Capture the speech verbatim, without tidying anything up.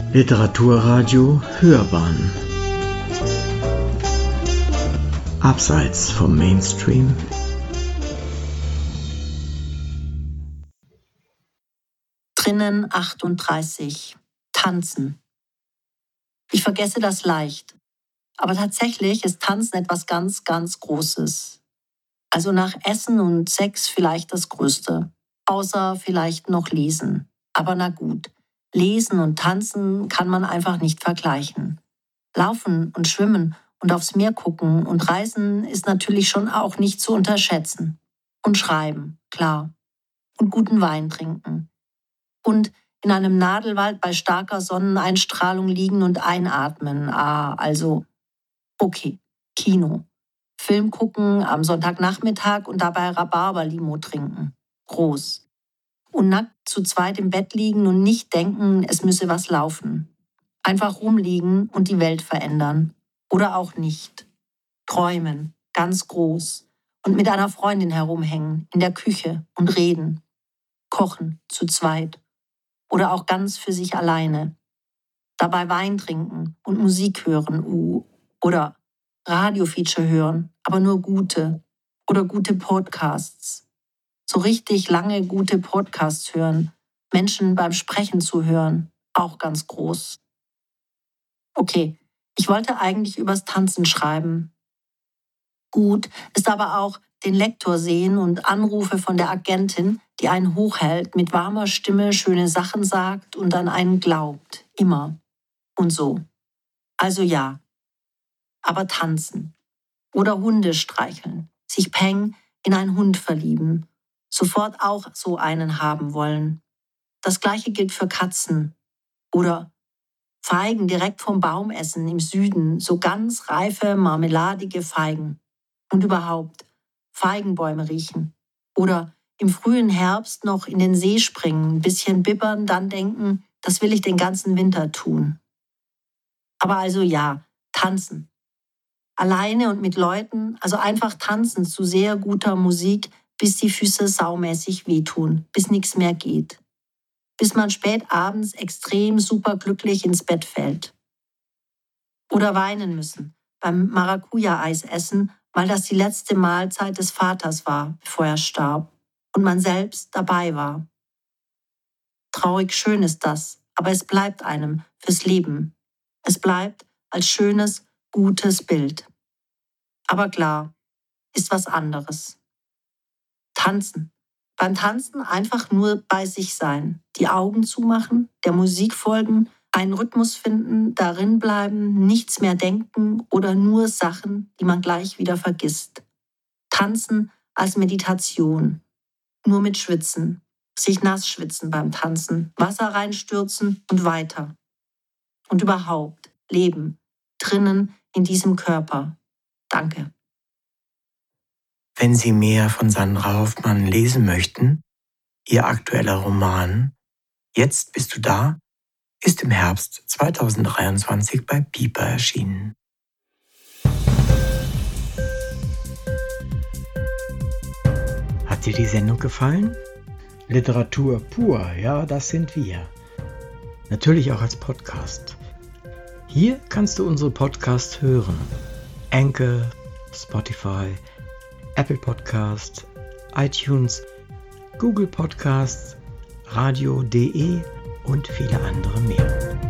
Literaturradio Hörbahn Abseits vom Mainstream. Drinnen achtunddreißig. Tanzen. Ich vergesse das leicht. Aber tatsächlich ist Tanzen etwas ganz, ganz Großes. Also nach Essen und Sex vielleicht das Größte. Außer vielleicht noch Lesen. Aber na gut. Lesen und Tanzen kann man einfach nicht vergleichen. Laufen und schwimmen und aufs Meer gucken und reisen ist natürlich schon auch nicht zu unterschätzen. Und schreiben, klar. Und guten Wein trinken. Und in einem Nadelwald bei starker Sonneneinstrahlung liegen und einatmen. Ah, also, okay, Kino. Film gucken am Sonntagnachmittag und dabei Rhabarberlimo trinken. Groß. Und nackt zu zweit im Bett liegen und nicht denken, es müsse was laufen. Einfach rumliegen und die Welt verändern. Oder auch nicht. Träumen, ganz groß. Und mit einer Freundin herumhängen, in der Küche und reden. Kochen, zu zweit. Oder auch ganz für sich alleine. Dabei Wein trinken und Musik hören. Uh. Oder Radiofeature hören, aber nur gute. Oder gute Podcasts. So richtig lange gute Podcasts hören, Menschen beim Sprechen zuhören, auch ganz groß. Okay, ich wollte eigentlich übers Tanzen schreiben. Gut ist aber auch den Lektor sehen und Anrufe von der Agentin, die einen hochhält, mit warmer Stimme schöne Sachen sagt und an einen glaubt, immer. Und so. Also ja, aber tanzen. Oder Hunde streicheln, sich peng in einen Hund verlieben. Sofort auch so einen haben wollen. Das Gleiche gilt für Katzen. Oder Feigen direkt vom Baum essen im Süden, so ganz reife, marmeladige Feigen. Und überhaupt Feigenbäume riechen. Oder im frühen Herbst noch in den See springen, ein bisschen bibbern, dann denken, das will ich den ganzen Winter tun. Aber also ja, tanzen. Alleine und mit Leuten, also einfach tanzen zu sehr guter Musik, bis die Füße saumäßig wehtun, bis nichts mehr geht. Bis man spät abends extrem superglücklich ins Bett fällt. Oder weinen müssen, beim Maracuja-Eis essen, weil das die letzte Mahlzeit des Vaters war, bevor er starb und man selbst dabei war. Traurig schön ist das, aber es bleibt einem fürs Leben. Es bleibt als schönes, gutes Bild. Aber klar, ist was anderes. Tanzen. Beim Tanzen einfach nur bei sich sein, die Augen zumachen, der Musik folgen, einen Rhythmus finden, darin bleiben, nichts mehr denken oder nur Sachen, die man gleich wieder vergisst. Tanzen als Meditation. Nur mit Schwitzen. Sich nass schwitzen beim Tanzen, Wasser reinstürzen und weiter. Und überhaupt leben, drinnen in diesem Körper. Danke. Wenn Sie mehr von Sandra Hoffmann lesen möchten, ihr aktueller Roman »Jetzt bist du da« ist im Herbst zweitausenddreiundzwanzig bei Piper erschienen. Hat dir die Sendung gefallen? Literatur pur, ja, das sind wir. Natürlich auch als Podcast. Hier kannst du unsere Podcasts hören. Anchor, Spotify, Apple Podcast, iTunes, Google Podcasts, radio punkt de und viele andere mehr.